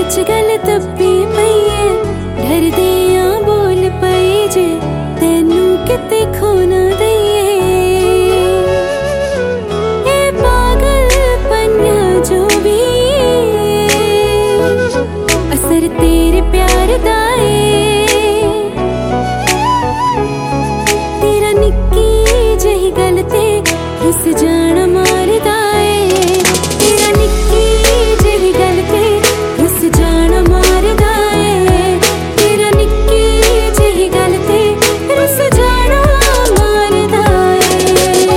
सच गल दब्बी पई है, डरदियां बोल पई जे तेनू किते खो ना दईए। ए पागल पन्या जो भी असर तेरे प्यार दा ए। तेरा निक्की जही गल ते रुस जाना मारदा ए। तेरा निक्की जही गल ते रुस जाना मारदा ए। तेरा निक्की जही गल ते रुस जाना मारदा ए।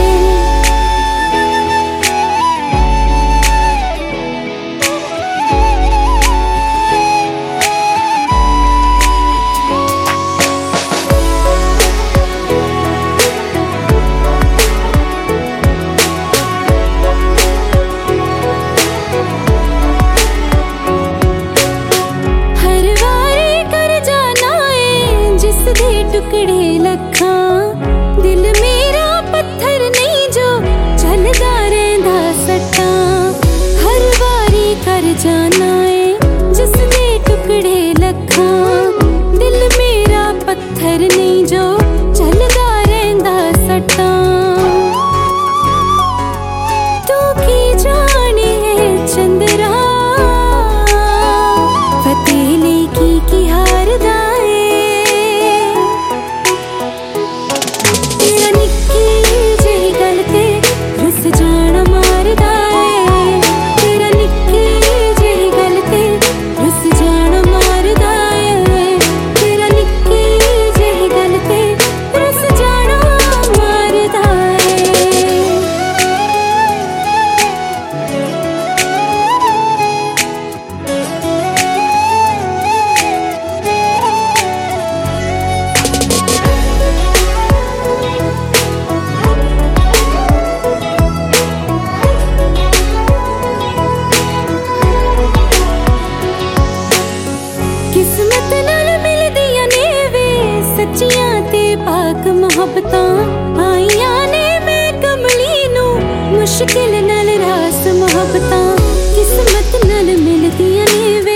टुकड़े लखां दिल मेरा पत्थर नहीं जो चलदा रहिंदा सट्टां। हर वारी कर जाना है जिस दे टुकड़े लखां दिल मेरा पत्थर नहीं जो चलदा रहिंदा सट्टां। तू की जाने है चंद्रा फतेले की हारदा है। तेरा निक्की जही गल ते रुस जाना मारदा ए। तेरा निक्की जही गल ते रुस जाना मारदा ए। तेरा निक्की जही गल ते रुस जाना मारदा ए। किस्मत नाल मिलदियां ने वे सच्चियां ते पाक मोहब्बतां। आईयां ने मैं कमली नू मुश्किल नाल रास मोहब्बतां। किस्मत नाल मिलदियां ने वे